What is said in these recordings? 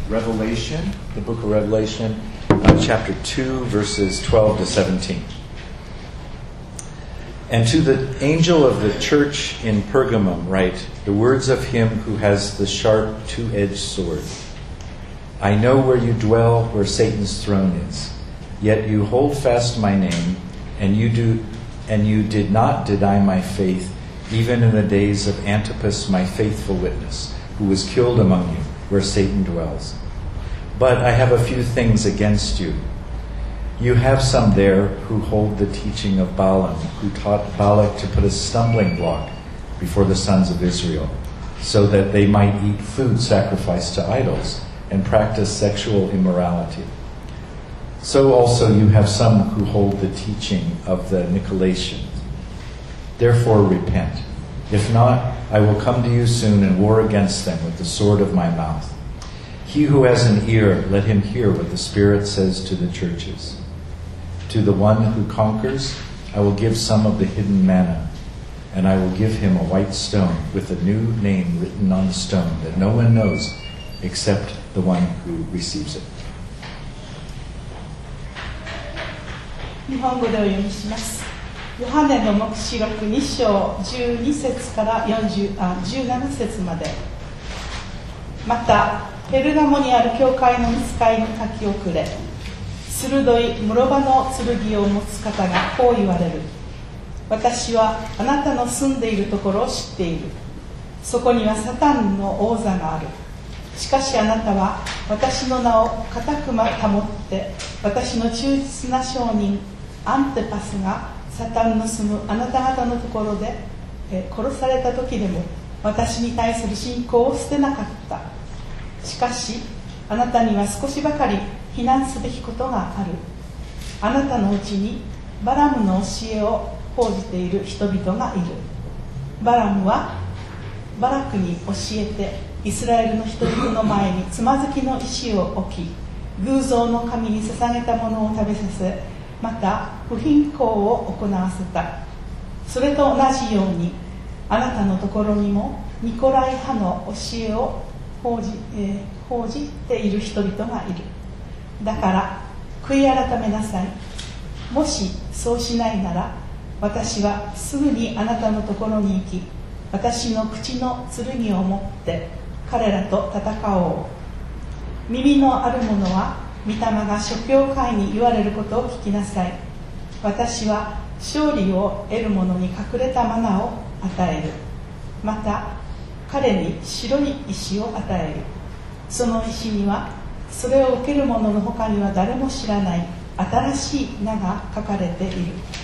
Revelation, the book of Revelation, chapter 2, verses 12 to 17. And to the angel of the church in Pergamum write the words of him who has the sharp two-edged sword. I know where you dwell, where Satan's throne is. Yet you hold fast my name, and you did not deny my faith, even in the days of Antipas, my faithful witness, who was killed among you, where Satan dwells. But I have a few things against you. You have some there who hold the teaching of Balaam, who taught Balak to put a stumbling block before the sons of Israel, so that they might eat food sacrificed to idols and practice sexual immorality. So also you have some who hold the teaching of the Nicolaitans. Therefore repent. If not, I will come to you soon and war against them with the sword of my mouth. He who has an ear, let him hear what the Spirit says to the churches. To the one who conquers, I will give some of the hidden manna, and I will give him a white stone with a new name written on the stone that no one knows except the one who receives it. 日本語でお読みします。ヨハネの黙示録2章12節から17節まで。またペルガモにある教会の御使いに書き送れ。鋭い室場の剣を持つ方がこう言われる。私はあなたの住んでいるところを知っている。そこにはサタンの王座がある。しかしあなたは私の名を固く保って、私の忠実な証人アンテパスがサタンの住むあなた方のところで殺された時でも私に対する信仰を捨てなかった。しかしあなたには少しばかり非難すべきことがある。あなたのうちにバラムの教えを講じている人々がいる。バラムはバラクに教えてイスラエルの人々の前につまずきの石を置き、偶像の神に捧げたものを食べさせ、また不貧困を行わせた。それと同じようにあなたのところにもニコライ派の教えを報じている人々がいる。だから悔い改めなさい。もしそうしないなら、私はすぐにあなたのところに行き、私の口の剣を持って彼らと戦おう。耳のある者は御霊が諸教会に言われることを聞きなさい。私は勝利を得る者に隠れたマナを与える。また彼に白い石を与える。その石にはそれを受ける者の他には誰も知らない新しい名が書かれている。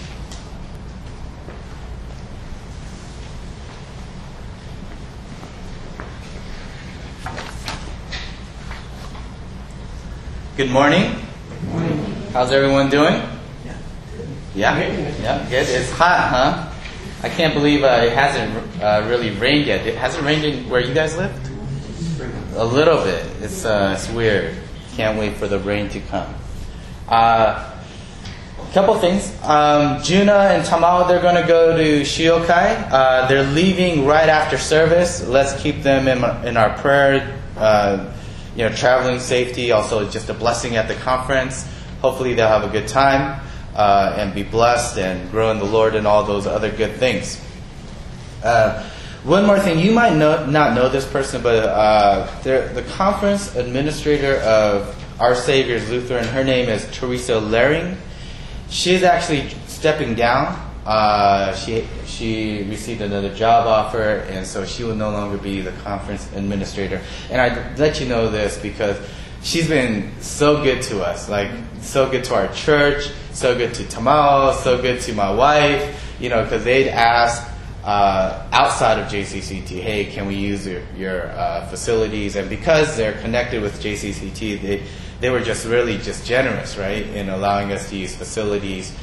Good morning. Good morning. How's everyone doing? Yeah? Yeah, good. It's hot, huh? I can't believe it hasn't really rained yet. Has it rained where you guys live? A little bit. It's weird. Can't wait for the rain to come. Couple things. Juna and Tamao, they're going to go to Shiokai. They're leaving right after service. Let's keep them in our prayer. Traveling safety, also just a blessing at the conference. Hopefully they'll have a good time and be blessed and grow in the Lord and all those other good things. One more thing, you might not know this person, but the conference administrator of Our Savior's Lutheran, her name is Teresa Lering. She's actually stepping down. She received another job offer, and so she will no longer be the conference administrator. And I let you know this because she's been so good to us, like so good to our church, so good to Tamao, so good to my wife, because they'd ask outside of JCCT, hey, can we use your facilities? And because they're connected with JCCT, they were just really just generous, right, in allowing us to use facilities.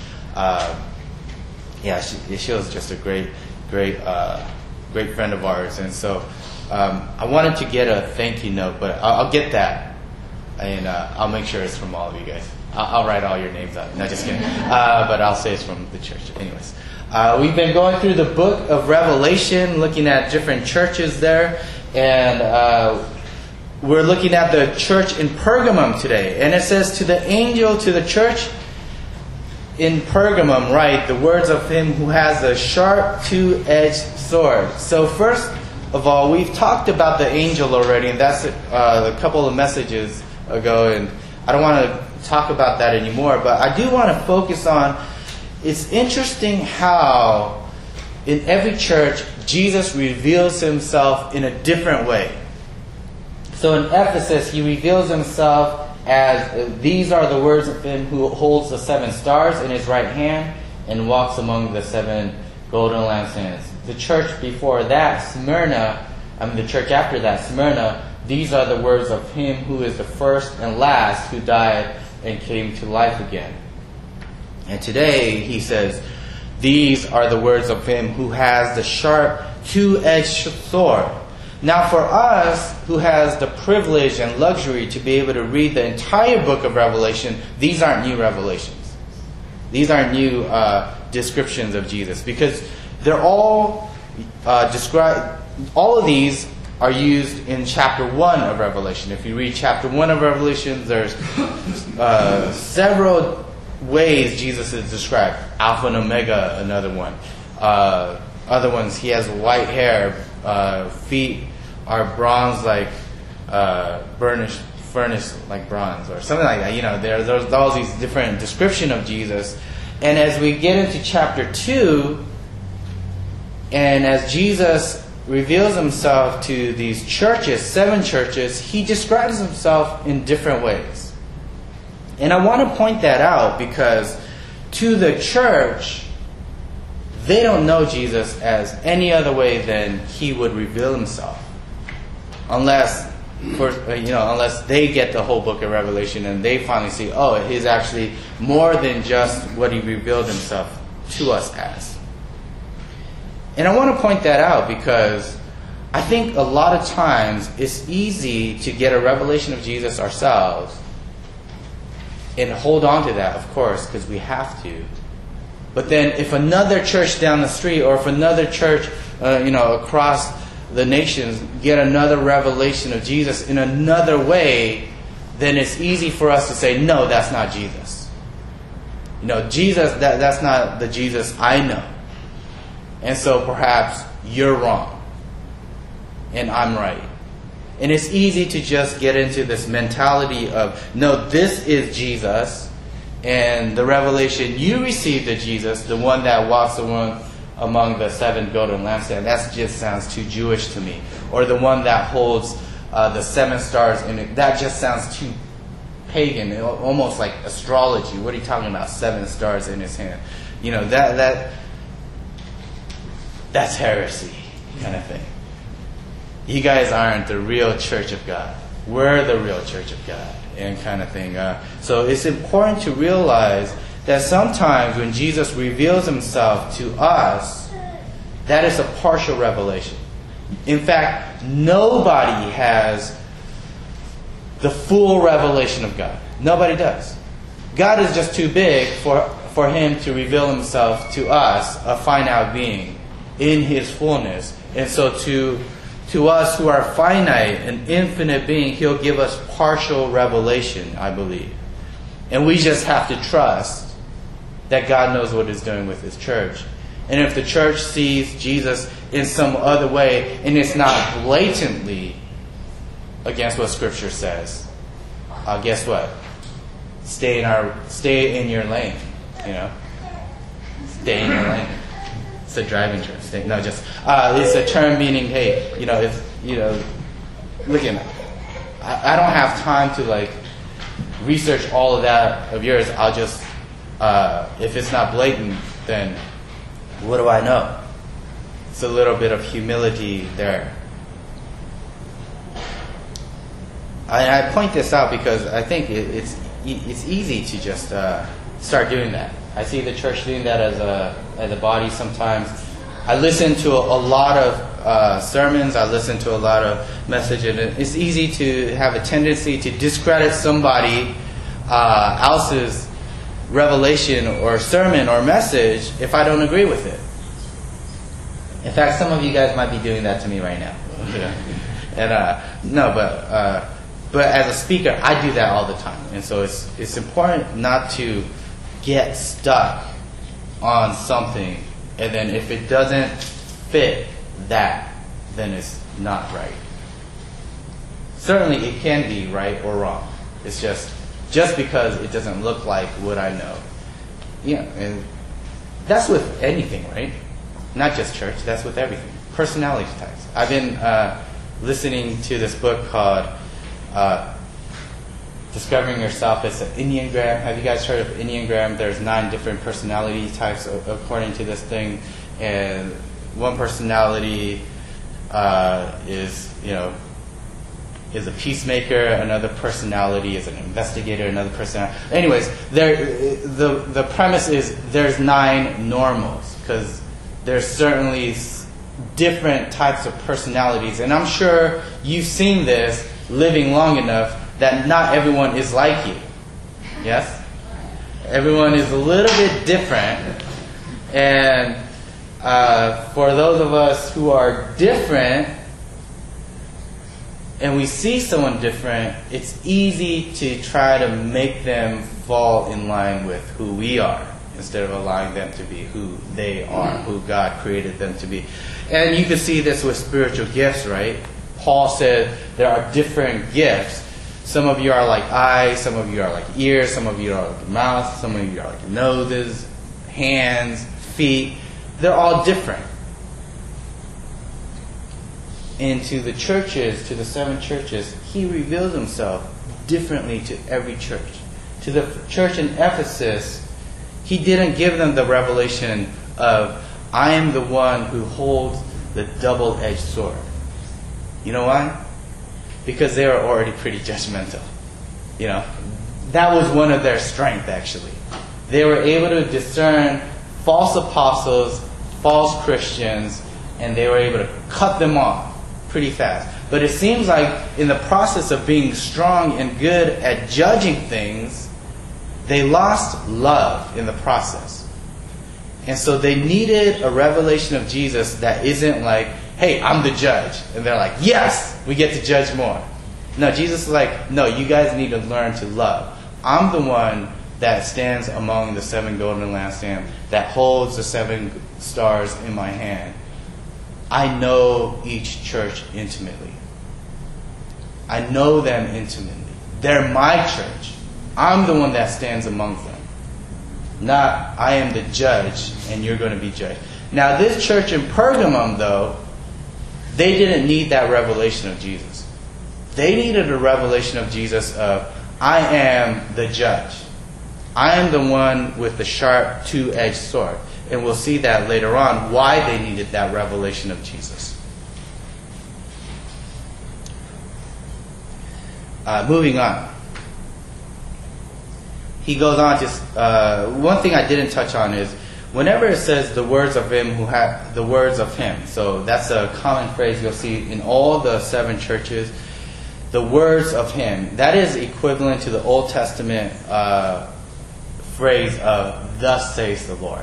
She was just a great friend of ours, and so I wanted to get a thank you note, but I'll get that, and I'll make sure it's from all of you guys. I'll write all your names out. No, just kidding. But I'll say it's from the church. Anyways, we've been going through the book of Revelation, looking at different churches there, and we're looking at the church in Pergamum today. And it says, to the angel, to the church in Pergamum, write the words of him who has a sharp two-edged sword. So first of all, we've talked about the angel already, and that's a couple of messages ago, and I don't want to talk about that anymore, but I do want to focus on, it's interesting how in every church, Jesus reveals himself in a different way. So in Ephesus, he reveals himself as, these are the words of him who holds the 7 stars in his right hand and walks among the 7 golden lampstands. The church before that, the church after that, Smyrna, these are the words of him who is the first and last, who died and came to life again. And today, he says, these are the words of him who has the sharp two-edged sword. Now for us, who has the privilege and luxury to be able to read the entire book of Revelation, these aren't new revelations. These aren't new descriptions of Jesus, because they're all described. All of these are used in chapter 1 of Revelation. If you read chapter 1 of Revelation, there's several ways Jesus is described. Alpha and Omega, another one. Other ones, he has white hair, feet are bronze like furnace like bronze, or something like that. You know, there's all these different description of Jesus. And as we get into chapter 2, and as Jesus reveals himself to these churches, 7 churches, he describes himself in different ways. And I want to point that out because to the church, they don't know Jesus as any other way than he would reveal himself. Unless they get the whole book of Revelation and they finally see, oh, he's actually more than just what he revealed himself to us as. And I want to point that out because I think a lot of times it's easy to get a revelation of Jesus ourselves and hold on to that, of course, because we have to. But then if another church down the street or if another church across the nations get another revelation of Jesus in another way, then it's easy for us to say, no, that's not Jesus. Jesus, that's not the Jesus I know. And so perhaps you're wrong and I'm right. And it's easy to just get into this mentality of, no, this is Jesus, and the revelation you received of Jesus, the one that walks among the 7 golden lampstands, that just sounds too Jewish to me. Or the one that holds the 7 stars in it, that just sounds too pagan, almost like astrology. What are you talking about, 7 stars in his hand? That's heresy kind of thing. You guys aren't the real church of God. We're the real church of God, and kind of thing. So it's important to realize that sometimes when Jesus reveals himself to us, that is a partial revelation. In fact, nobody has the full revelation of God. Nobody does. God is just too big for him to reveal himself to us, a finite being, in his fullness. And so to us who are finite and infinite being, he'll give us partial revelation, I believe. And we just have to trust that God knows what he's doing with his church. And if the church sees Jesus in some other way, and it's not blatantly against what Scripture says, guess what? Stay in your lane. Stay in your lane. It's a driving term. It's a term meaning, hey, looking. I don't have time to research all of that of yours. I'll just, if it's not blatant, then what do I know? It's a little bit of humility there. I point this out because I think it's easy to just start doing that. I see the church doing that as a body sometimes. I listen to a lot of sermons. I listen to a lot of messages. And it's easy to have a tendency to discredit somebody else's revelation or sermon or message if I don't agree with it. In fact, some of you guys might be doing that to me right now. And but as a speaker, I do that all the time. And so it's important not to get stuck on something, and then if it doesn't fit that, then it's not right. Certainly it can be right or wrong. It's just because it doesn't look like what I know. Yeah, and that's with anything, right? Not just church, that's with everything. Personality types. I've been listening to this book called Discovering Yourself. It's an Enneagram. Have you guys heard of Enneagram? There's 9 different personality types according to this thing. And one personality is a peacemaker. Another personality is an investigator. Another personality. Anyways, the premise is there's 9 normals, because there's certainly different types of personalities. And I'm sure you've seen this living long enough that not everyone is like you. Yes? Everyone is a little bit different. And for those of us who are different, and we see someone different, it's easy to try to make them fall in line with who we are, instead of allowing them to be who they are, who God created them to be. And you can see this with spiritual gifts, right? Paul said there are different gifts. Some of you are like eyes, some of you are like ears, some of you are like mouth, some of you are like noses, hands, feet. They're all different. And to the churches, to the 7 churches, he reveals himself differently to every church. To the church in Ephesus, he didn't give them the revelation of, I am the one who holds the double-edged sword. You know why? Because they were already pretty judgmental. That was one of their strengths, actually. They were able to discern false apostles, false Christians, and they were able to cut them off pretty fast. But it seems like in the process of being strong and good at judging things, they lost love in the process. And so they needed a revelation of Jesus that isn't like, hey, I'm the judge. And they're like, yes, we get to judge more. No, Jesus is like, no, you guys need to learn to love. I'm the one that stands among the 7 golden lampstands, that holds the 7 stars in my hand. I know each church intimately. I know them intimately. They're my church. I'm the one that stands among them. Not, I am the judge and you're going to be judged. Now, this church in Pergamum, though, they didn't need that revelation of Jesus. They needed a revelation of Jesus of, I am the judge. I am the one with the sharp 2-edged sword. And we'll see that later on, why they needed that revelation of Jesus. Moving on. He goes on to, one thing I didn't touch on is, whenever it says the words of him who have the words of him, so that's a common phrase you'll see in all the 7 churches, the words of him, that is equivalent to the Old Testament phrase of, thus says the Lord.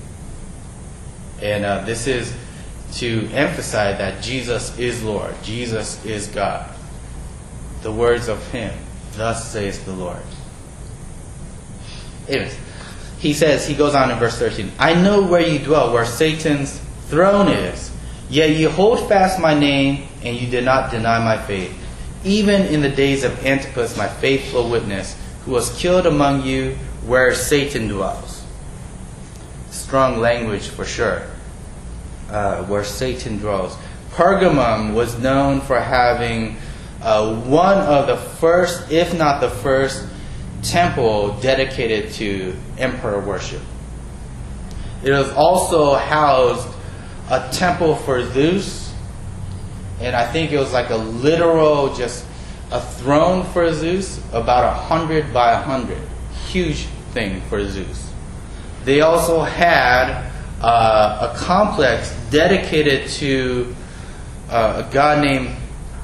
And this is to emphasize that Jesus is Lord. Jesus is God. The words of him, thus says the Lord. Anyways, he goes on in verse 13, I know where you dwell, where Satan's throne is. Yet you hold fast my name, and you did not deny my faith. Even in the days of Antipas, my faithful witness, who was killed among you, where Satan dwells. Strong language for sure. Where Satan dwells. Pergamum was known for having one of the first, if not the first, temple dedicated to emperor worship. It was also housed a temple for Zeus, and I think it was like a literal, just a throne for Zeus, about 100 by 100. Huge thing for Zeus. They also had a complex dedicated to a god named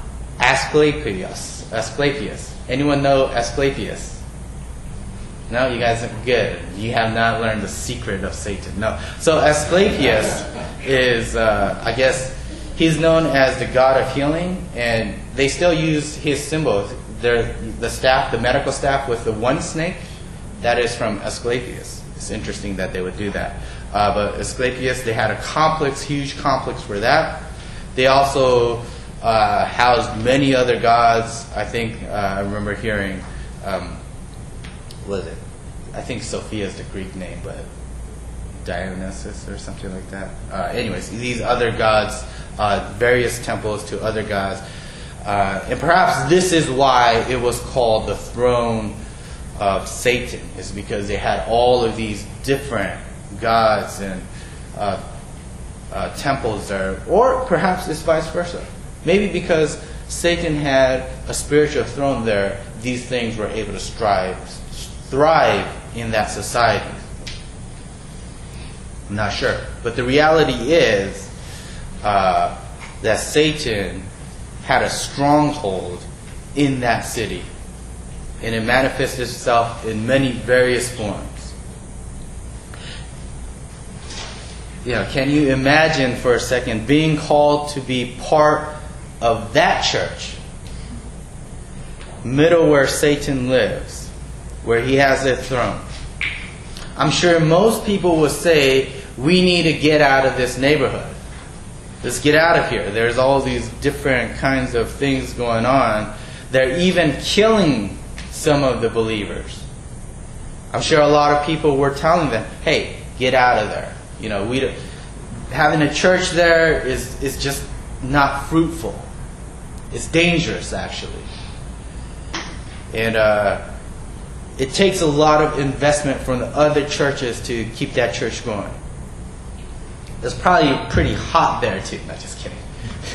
Asclepius. Anyone know Asclepius? No, you guys are good. You have not learned the secret of Satan. No. So Asclepius is, I guess, he's known as the god of healing, and they still use his symbol. The staff, the medical staff with the one snake, that is from Asclepius. It's interesting that they would do that. But Asclepius, they had a complex, huge complex for that. They also housed many other gods. I think I remember hearing, what is it? I think Sophia is the Greek name, but Dionysus or something like that. Anyways, these other gods, various temples to other gods. And perhaps this is why it was called the throne of Satan, is because they had all of these different gods and temples there. Or perhaps it's vice versa. Maybe because Satan had a spiritual throne there, these things were able to thrive in that society. I'm not sure. But the reality is that Satan had a stronghold in that city. And it manifested itself in many various forms. Can you imagine for a second being called to be part of that church, middle where Satan lives, where he has a throne? I'm sure most people would say, we need to get out of this neighborhood. Let's get out of here. There's all these different kinds of things going on. They're even killing some of the believers. I'm sure a lot of people were telling them, hey, get out of there. Having a church there is just not fruitful. It's dangerous, actually. And it takes a lot of investment from the other churches to keep that church going. It's probably pretty hot there too. No, just kidding.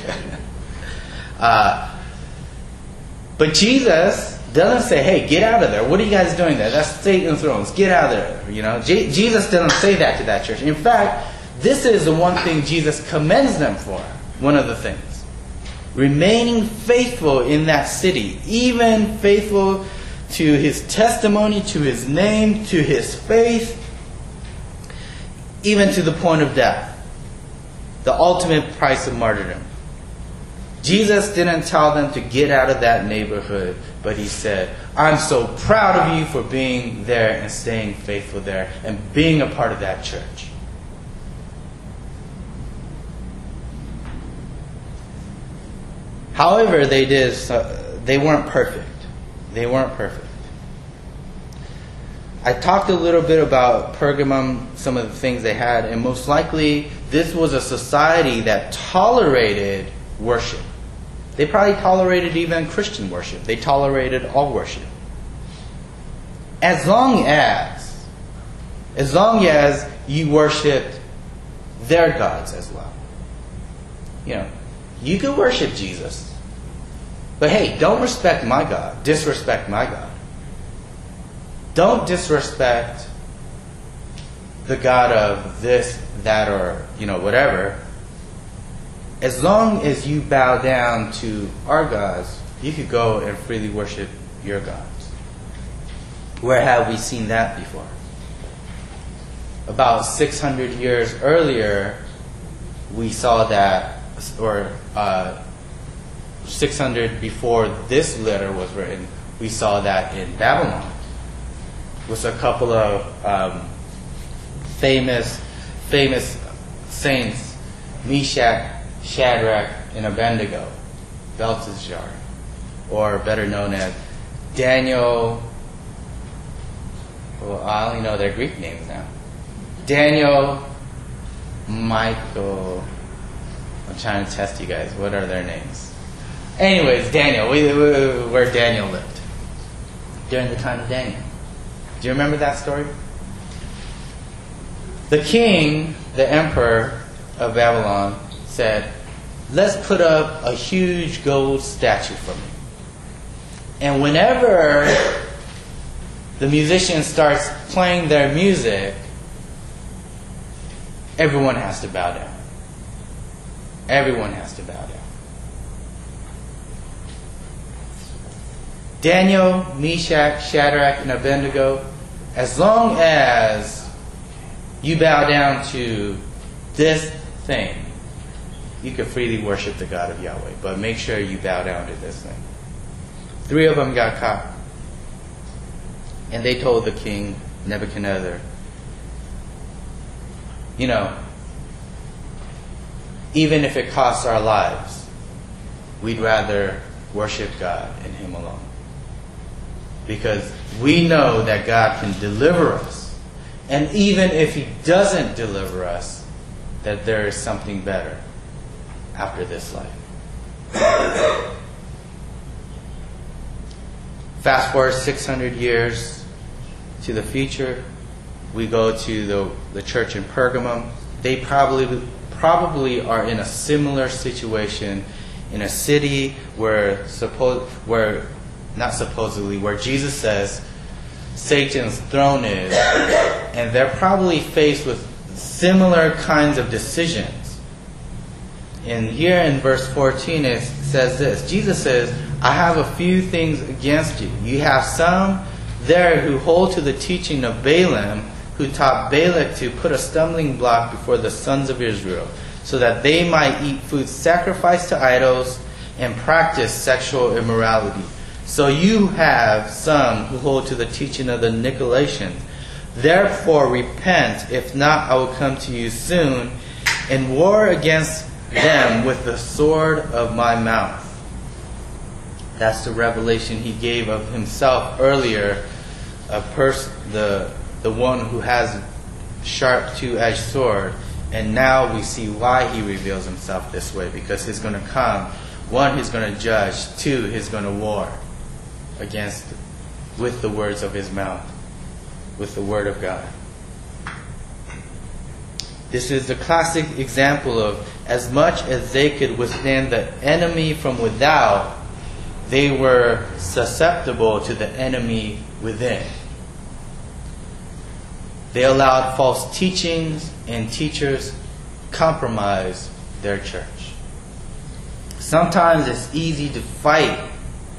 But Jesus doesn't say, hey, get out of there. What are you guys doing there? That's Satan's thrones. Get out of there. Jesus doesn't say that to that church. In fact, this is the one thing Jesus commends them for. One of the things. Remaining faithful in that city. Even faithful to his testimony, to his name, to his faith. Even to the point of death. The ultimate price of martyrdom. Jesus didn't tell them to get out of that neighborhood, but he said, I'm so proud of you for being there and staying faithful there and being a part of that church. However, they weren't perfect. They weren't perfect. I talked a little bit about Pergamum, some of the things they had, and most likely this was a society that tolerated worship. They probably tolerated even Christian worship. They tolerated all worship. As long as you worshiped their gods as well. You could worship Jesus. But hey, don't respect my God. Disrespect my God. Don't disrespect the God of this, that, or, whatever. As long as you bow down to our gods, you could go and freely worship your gods. Where have we seen that before? About 600 years earlier, we saw that, or 600 before this letter was written, we saw that in Babylon. With a couple of famous saints, Meshach, Shadrach, and Abednego, Belteshazzar, or better known as Daniel. Well, I only know their Greek names now. Daniel, Michael. I'm trying to test you guys. What are their names? Anyways, Daniel. Where Daniel lived during the time of Daniel. Do you remember that story? The king, the emperor of Babylon, said, let's put up a huge gold statue for me. And whenever the musician starts playing their music, everyone has to bow down. Everyone has to bow down. Daniel, Meshach, Shadrach, and Abednego, as long as you bow down to this thing, you can freely worship the God of Yahweh, but make sure you bow down to this thing. 3 of them got caught. And they told the king, Nebuchadnezzar, even if it costs our lives, we'd rather worship God and Him alone. Because we know that God can deliver us. And even if He doesn't deliver us, that there is something better after this life. Fast forward 600 years to the future. We go to the church in Pergamum. They probably are in a similar situation in a city where Jesus says Satan's throne is, and they're probably faced with similar kinds of decisions. And here in verse 14 it says this. Jesus says, I have a few things against you. You have some there who hold to the teaching of Balaam, who taught Balak to put a stumbling block before the sons of Israel, so that they might eat food sacrificed to idols and practice sexual immorality. So you have some who hold to the teaching of the Nicolaitans. Therefore repent, if not I will come to you soon and war against them with the sword of my mouth. That's the revelation he gave of himself earlier, the one who has a sharp two-edged sword. And now we see why he reveals himself this way, because he's going to come. 1, he's going to judge. 2, he's going to war with the words of his mouth, with the word of God. This is the classic example of, as much as they could withstand the enemy from without, they were susceptible to the enemy within. They allowed false teachings and teachers compromise their church. Sometimes it's easy to fight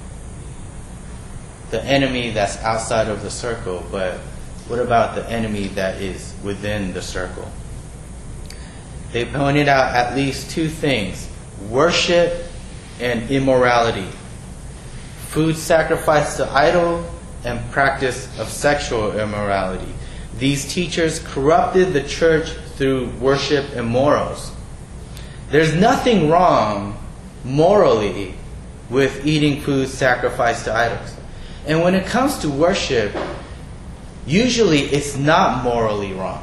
the enemy that's outside of the circle, but what about the enemy that is within the circle? They pointed out at least 2 things: worship and immorality, food sacrificed to idol, and practice of sexual immorality. These teachers corrupted the church through worship and morals. There's nothing wrong morally with eating food sacrificed to idols. And when it comes to worship, usually it's not morally wrong,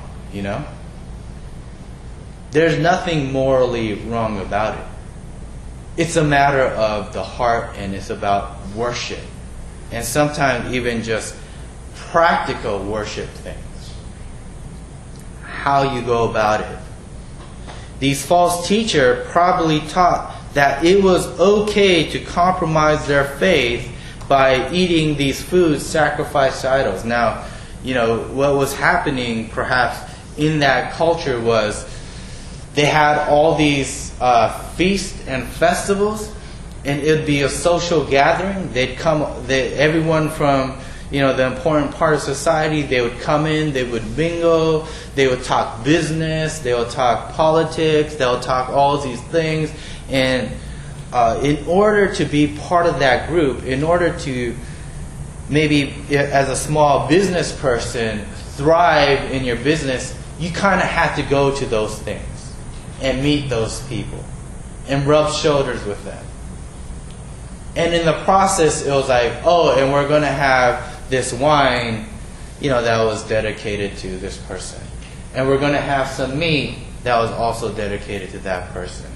There's nothing morally wrong about it. It's a matter of the heart, and it's about worship. And sometimes even just practical worship things. How you go about it. These false teachers probably taught that it was okay to compromise their faith by eating these foods sacrificed to idols. Now, what was happening perhaps in that culture was they had all these feasts and festivals, and it would be a social gathering. Everyone from the important part of society, they would come in, they would mingle, they would talk business, they would talk politics, they would talk all these things. And in order to be part of that group, in order to maybe as a small business person thrive in your business, you kind of have to go to those things and meet those people and rub shoulders with them. And in the process, it was like, and we're going to have this wine, that was dedicated to this person. And we're going to have some meat that was also dedicated to that person.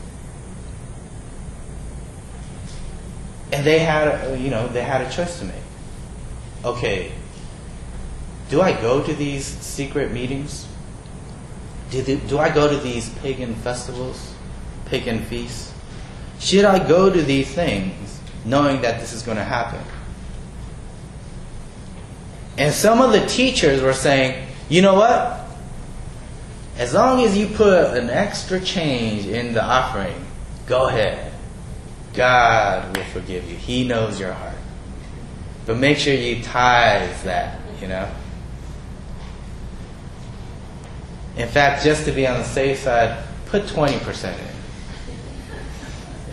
And they had a choice to make. Okay, do I go to these secret meetings? Do I go to these pagan festivals, pagan feasts? Should I go to these things knowing that this is going to happen? And some of the teachers were saying, you know what? As long as you put an extra change in the offering, go ahead. God will forgive you. He knows your heart. But make sure you tithe that, In fact, just to be on the safe side, put 20% in.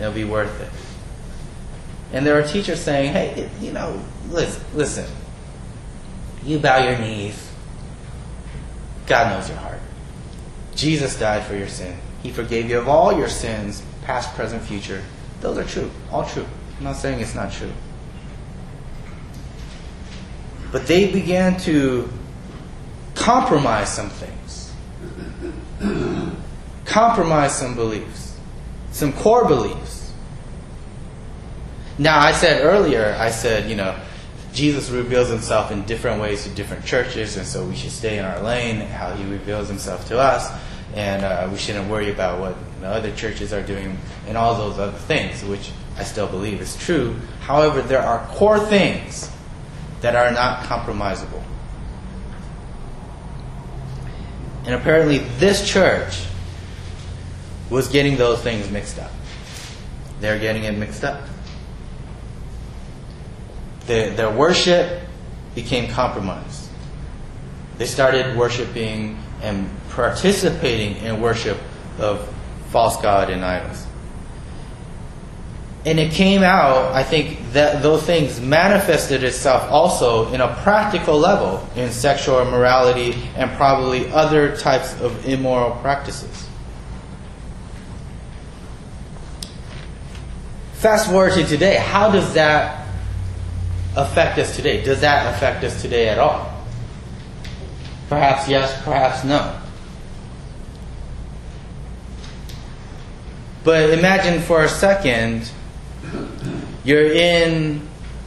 It'll be worth it. And there are teachers saying, hey, listen. You bow your knees. God knows your heart. Jesus died for your sin. He forgave you of all your sins, past, present, future. Those are true. All true. I'm not saying it's not true. But they began to compromise some things. Compromise some beliefs. Some core beliefs. Now, I said earlier, Jesus reveals himself in different ways to different churches, and so we should stay in our lane, how he reveals himself to us, and we shouldn't worry about what the other churches are doing and all those other things, which I still believe is true. However, there are core things that are not compromisable. And apparently this church was getting those things mixed up. They're getting it mixed up. Their worship became compromised. They started worshiping and participating in worship of false god and idols. And it came out, I think, that those things manifested itself also in a practical level in sexual immorality and probably other types of immoral practices. Fast forward to today. How does that affect us today? Does that affect us today at all? Perhaps yes, perhaps no. But imagine for a second, you're in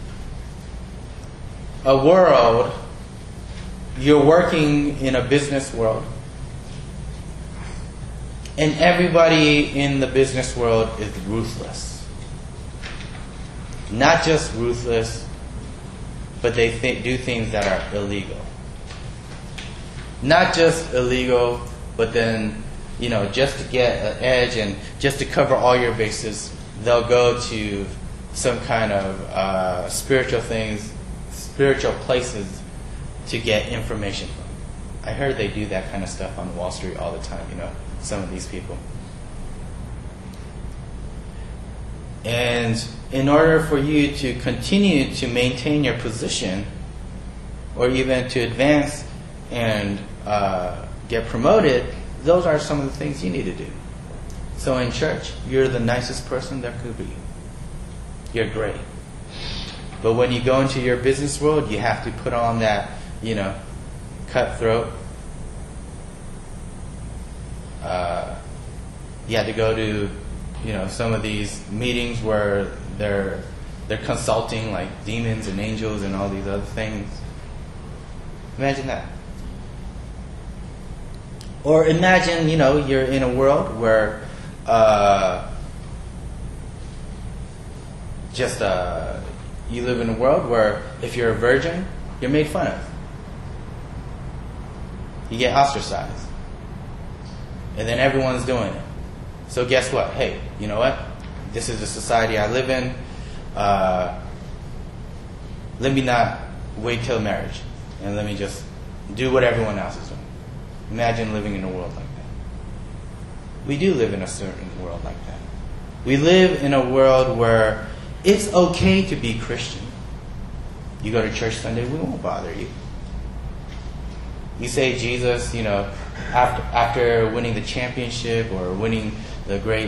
a world, you're working in a business world, and everybody in the business world is ruthless. Not just ruthless, but they do things that are illegal. Not just illegal, but then, just to get an edge and just to cover all your bases, they'll go to some kind of spiritual things, spiritual places to get information from. I heard they do that kind of stuff on Wall Street all the time, some of these people. And in order for you to continue to maintain your position, or even to advance and get promoted, those are some of the things you need to do. So in church, you're the nicest person there could be. You're great. But when you go into your business world, you have to put on that, cutthroat. You have to go to, some of these meetings where they're consulting like demons and angels and all these other things. Imagine that. Or imagine, you're in a world where you live in a world where if you're a virgin, you're made fun of. You get ostracized. And then everyone's doing it. So guess what? Hey, you know what? This is the society I live in. Let me not wait till marriage. And let me just do what everyone else is doing. Imagine living in a world like that. We do live in a certain world like that. We live in a world where it's okay to be Christian. You go to church Sunday, we won't bother you. You say Jesus, after winning the championship or winning the great,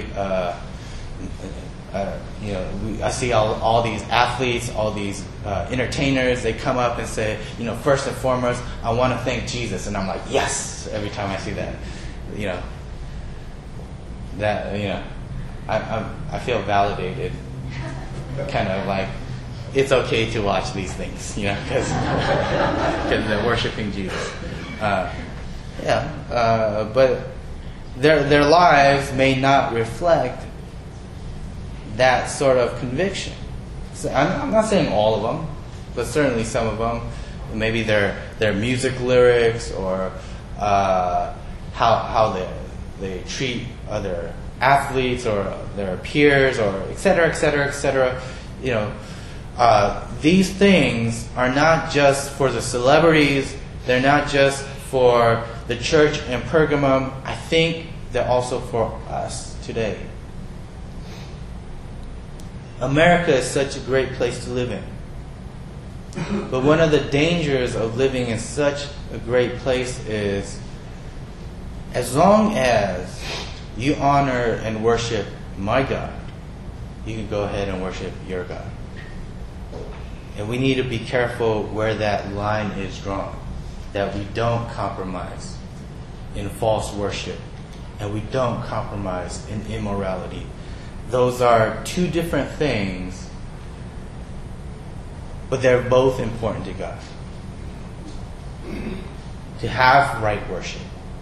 I see all these athletes, all these entertainers, they come up and say, first and foremost, I want to thank Jesus. And I'm like, yes, every time I see that. I feel validated. Kind of like, it's okay to watch these things, because they're worshiping Jesus. But their lives may not reflect that sort of conviction. So I'm not saying all of them, but certainly some of them. Maybe their music lyrics or how they treat other athletes or their peers or et cetera, et cetera, et cetera. These things are not just for the celebrities. They're not just for the church in Pergamum. I think they're also for us today. America is such a great place to live in. But one of the dangers of living in such a great place is, as long as you honor and worship my God, you can go ahead and worship your God. And we need to be careful where that line is drawn, that we don't compromise in false worship, and we don't compromise in immorality. Those are two different things, but they're both important to God. To have right worship,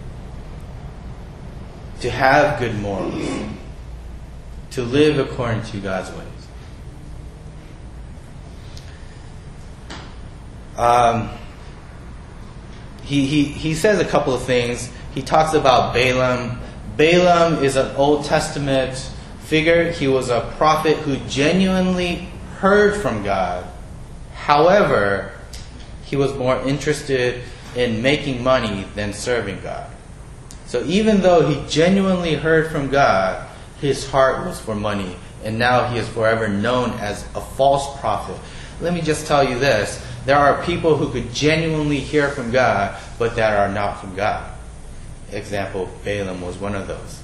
to have good morals, to live according to God's ways. He says a couple of things. He talks about Balaam. Balaam is an Old Testament figure. He was a prophet who genuinely heard from God. However, he was more interested in making money than serving God. So even though he genuinely heard from God, his heart was for money. And now he is forever known as a false prophet. Let me just tell you this. There are people who could genuinely hear from God, but that are not from God. Example, Balaam was one of those.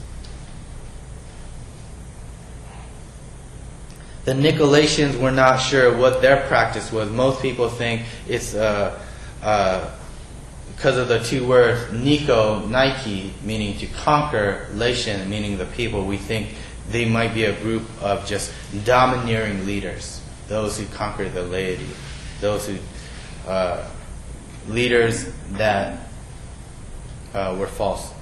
The Nicolaitans were not sure what their practice was. Most people think it's because of the two words Nico, Nike, meaning to conquer, Lation, meaning the people. We think they might be a group of just domineering leaders, those who conquer the laity, those who leaders that were false.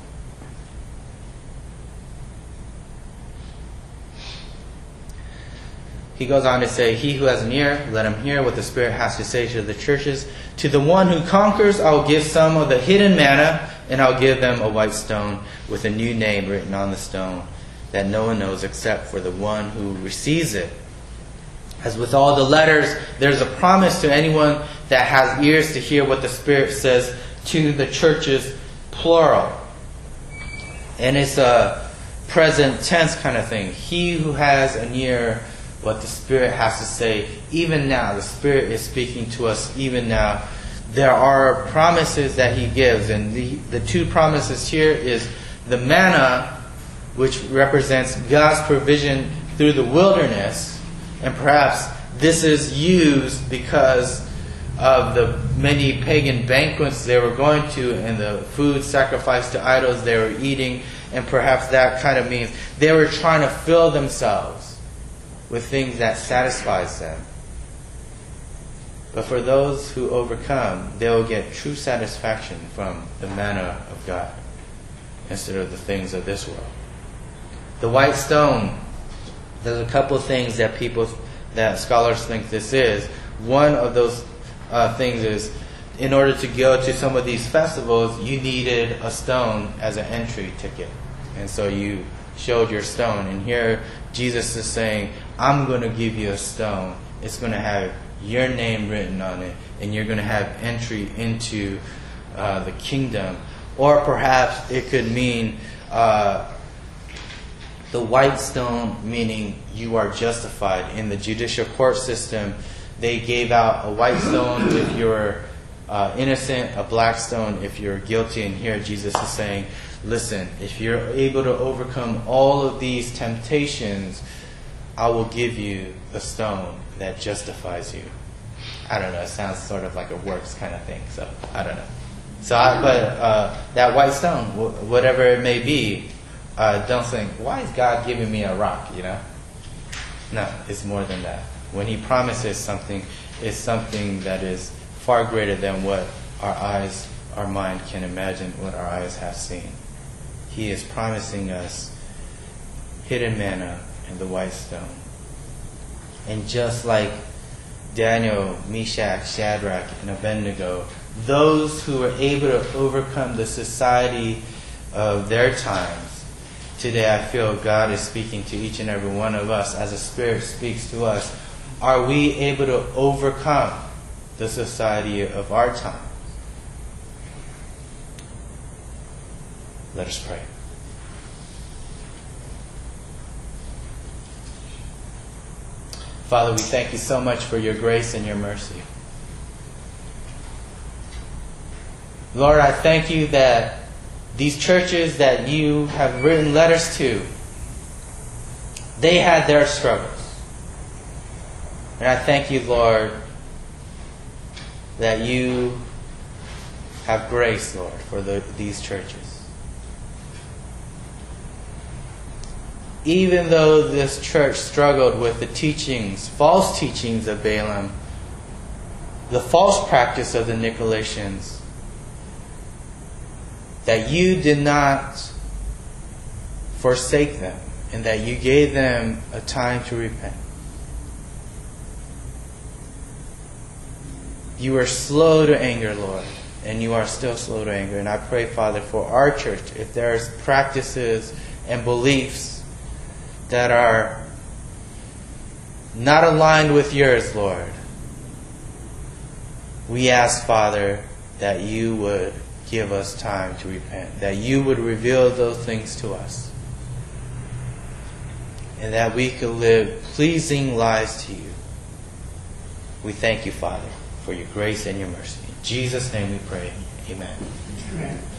He goes on to say, he who has an ear, let him hear what the Spirit has to say to the churches. To the one who conquers, I will give some of the hidden manna, and I'll give them a white stone with a new name written on the stone that no one knows except for the one who receives it. As with all the letters, there's a promise to anyone that has ears to hear what the Spirit says to the churches, plural. And it's a present tense kind of thing. He who has an ear, what the Spirit has to say, even now. The Spirit is speaking to us even now. There are promises that He gives, and the two promises here is the manna, which represents God's provision through the wilderness, and perhaps this is used because of the many pagan banquets they were going to and the food sacrificed to idols they were eating, and perhaps that kind of means they were trying to fill themselves with things that satisfies them. But for those who overcome, they will get true satisfaction from the manna of God instead of the things of this world. The white stone, there's a couple of things that scholars think this is. One of those things is, in order to go to some of these festivals, you needed a stone as an entry ticket. And so you showed your stone. And here Jesus is saying, I'm going to give you a stone. It's going to have your name written on it, and you're going to have entry into the kingdom. Or perhaps it could mean the white stone, meaning you are justified. In the judicial court system, they gave out a white stone if you're innocent, a black stone if you're guilty. And here Jesus is saying, listen, if you're able to overcome all of these temptations, I will give you a stone that justifies you. I don't know, it sounds sort of like a works kind of thing, so I don't know. But that white stone, whatever it may be, don't think, why is God giving me a rock, you know? No, it's more than that. When He promises something, it's something that is far greater than what our eyes, our mind can imagine, what our eyes have seen. He is promising us hidden manna and the white stone. And just like Daniel, Meshach, Shadrach, and Abednego, those who were able to overcome the society of their times, today I feel God is speaking to each and every one of us as the Spirit speaks to us. Are we able to overcome the society of our time? Let us pray. Father, we thank you so much for your grace and your mercy. Lord, I thank you that these churches that you have written letters to, they had their struggles. And I thank you, Lord, that you have grace, Lord, for these churches. Even though this church struggled with the teachings, false teachings of Balaam, the false practice of the Nicolaitans, that you did not forsake them and that you gave them a time to repent. You are slow to anger, Lord, and you are still slow to anger. And I pray, Father, for our church, if there's practices and beliefs that are not aligned with yours, Lord, we ask, Father, that you would give us time to repent, that you would reveal those things to us, and that we could live pleasing lives to you. We thank you, Father, for your grace and your mercy. In Jesus' name we pray. Amen. Amen.